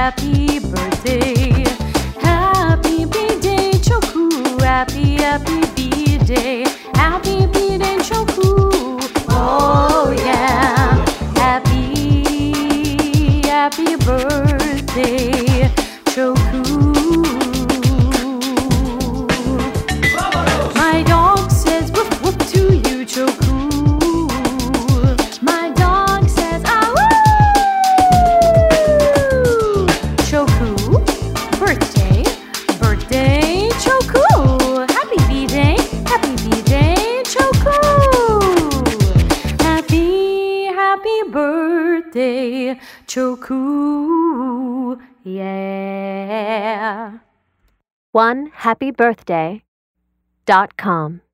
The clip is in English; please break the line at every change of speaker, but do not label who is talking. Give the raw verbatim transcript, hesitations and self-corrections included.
happy birthday. Happy B-Day, Choku. Happy, happy B-Day. Happy B-Day, Choku. Oh yeah. Happy, happy birthday, Choku. My dog says woof woof to you, Choku. My dog says ah woo. Choku, birthday, birthday, Choku. Happy B-Day, happy B-Day, Choku. Happy, happy birthday, Choku. Yeah.
One happy birthday dot com